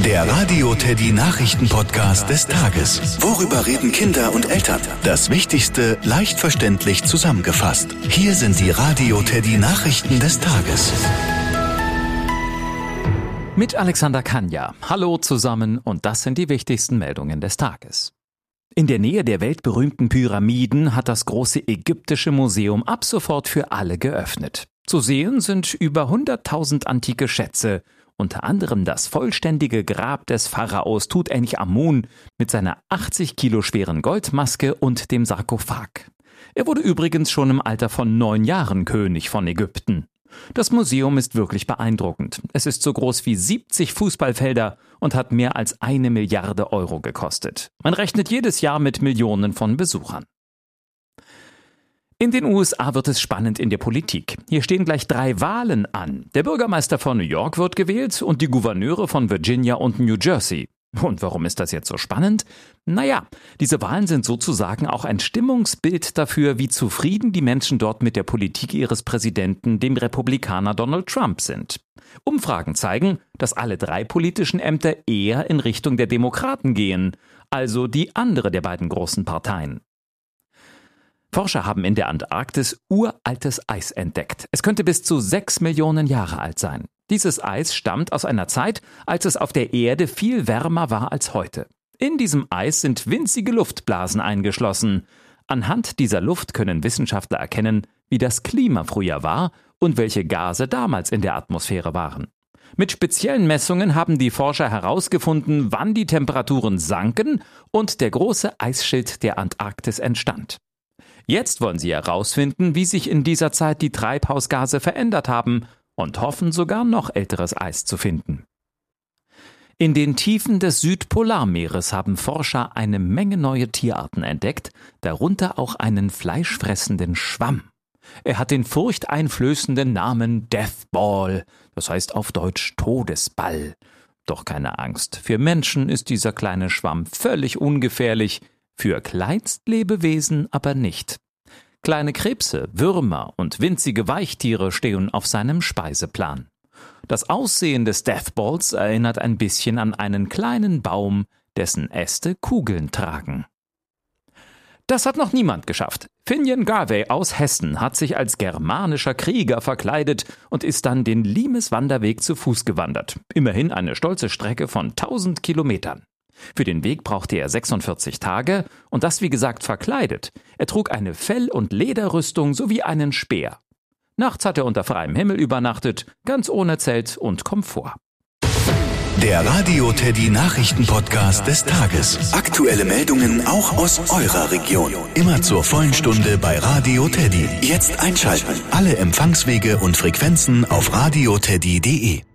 Der Radio Teddy Nachrichten-Podcast des Tages. Worüber reden Kinder und Eltern? Das Wichtigste leicht verständlich zusammengefasst. Hier sind die Radio Teddy Nachrichten des Tages. Mit Alexander Kanja. Hallo zusammen und das sind die wichtigsten Meldungen des Tages. In der Nähe der weltberühmten Pyramiden hat das große ägyptische Museum ab sofort für alle geöffnet. Zu sehen sind über 100.000 antike Schätze, unter anderem das vollständige Grab des Pharaos Tutanchamun mit seiner 80 Kilo schweren Goldmaske und dem Sarkophag. Er wurde übrigens schon im Alter von 9 Jahren König von Ägypten. Das Museum ist wirklich beeindruckend. Es ist so groß wie 70 Fußballfelder und hat mehr als 1 Milliarde Euro gekostet. Man rechnet jedes Jahr mit Millionen von Besuchern. In den USA wird es spannend in der Politik. Hier stehen gleich 3 Wahlen an. Der Bürgermeister von New York wird gewählt und die Gouverneure von Virginia und New Jersey. Und warum ist das jetzt so spannend? Naja, diese Wahlen sind sozusagen auch ein Stimmungsbild dafür, wie zufrieden die Menschen dort mit der Politik ihres Präsidenten, dem Republikaner Donald Trump, sind. Umfragen zeigen, dass alle 3 politischen Ämter eher in Richtung der Demokraten gehen, also die andere der beiden großen Parteien. Forscher haben in der Antarktis uraltes Eis entdeckt. Es könnte bis zu 6 Millionen Jahre alt sein. Dieses Eis stammt aus einer Zeit, als es auf der Erde viel wärmer war als heute. In diesem Eis sind winzige Luftblasen eingeschlossen. Anhand dieser Luft können Wissenschaftler erkennen, wie das Klima früher war und welche Gase damals in der Atmosphäre waren. Mit speziellen Messungen haben die Forscher herausgefunden, wann die Temperaturen sanken und der große Eisschild der Antarktis entstand. Jetzt wollen sie herausfinden, wie sich in dieser Zeit die Treibhausgase verändert haben und hoffen sogar noch älteres Eis zu finden. In den Tiefen des Südpolarmeeres haben Forscher eine Menge neue Tierarten entdeckt, darunter auch einen fleischfressenden Schwamm. Er hat den furchteinflößenden Namen Deathball, das heißt auf Deutsch Todesball. Doch keine Angst, für Menschen ist dieser kleine Schwamm völlig ungefährlich, für Kleinstlebewesen aber nicht. Kleine Krebse, Würmer und winzige Weichtiere stehen auf seinem Speiseplan. Das Aussehen des Deathballs erinnert ein bisschen an einen kleinen Baum, dessen Äste Kugeln tragen. Das hat noch niemand geschafft. Finian Garvey aus Hessen hat sich als germanischer Krieger verkleidet und ist dann den Limes-Wanderweg zu Fuß gewandert. Immerhin eine stolze Strecke von 1000 Kilometern. Für den Weg brauchte er 46 Tage und das wie gesagt verkleidet. Er trug eine Fell- und Lederrüstung sowie einen Speer. Nachts hat er unter freiem Himmel übernachtet, ganz ohne Zelt und Komfort. Der Radio Teddy Nachrichten-Podcast des Tages. Aktuelle Meldungen auch aus eurer Region. Immer zur vollen Stunde bei Radio Teddy. Jetzt einschalten. Alle Empfangswege und Frequenzen auf radioteddy.de.